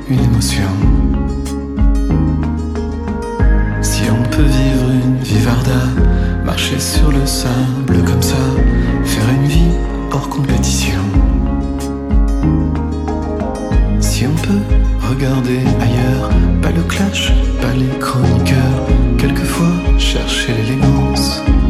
une émotion. Si on peut vivre une vivarda, marcher sur le sable comme ça, faire une vie hors compétition. Si on peut regarder ailleurs, pas le clash